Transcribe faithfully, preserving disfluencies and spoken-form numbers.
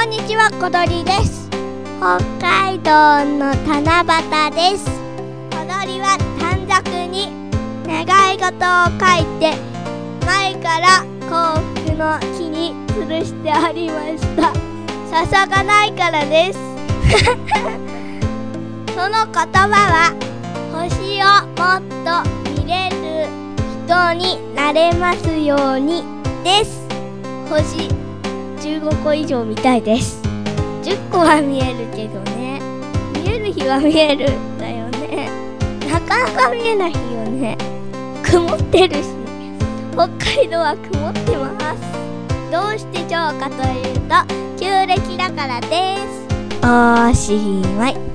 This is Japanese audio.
んにちは、小鳥です。北海道の七夕です。小鳥は短冊に願い事を書いて前から幸福の木に吊るしてありました。笹がないからです。その言葉は星をもっと見れる人になれますようにです。星じゅうごこ以上見たいです。じゅっこは見えるけどね、見える日は見えるんだよね。なかなか見えないよね。曇ってるし、北海道は曇ってます。どうしてしょうかというと、旧暦だからです。おしまい。